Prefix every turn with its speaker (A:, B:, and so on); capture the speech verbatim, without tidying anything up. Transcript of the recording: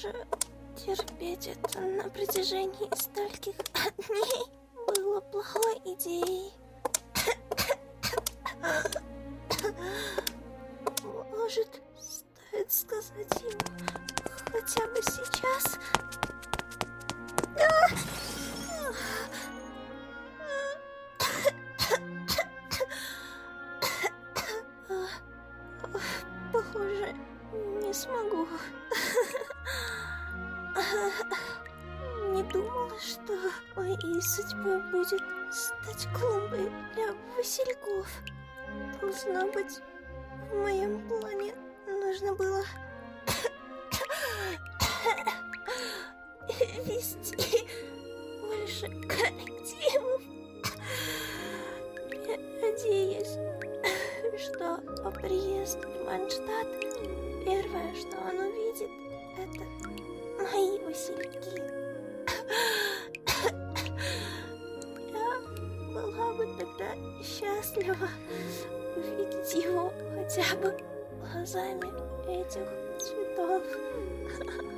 A: же терпеть это на протяжении стольких дней было плохой идеей. Может, стоит сказать ему хотя бы сейчас? Похоже, не смогу. Не думала, что моей судьбой будет стать клумбой для васильков. Должно быть, в моем плане нужно было вести больше коллективов. Я надеюсь, что по приезду в Манштадт первое, что он увидит, это мои васильки. Я была бы тогда счастлива увидеть его хотя бы глазами этих цветов.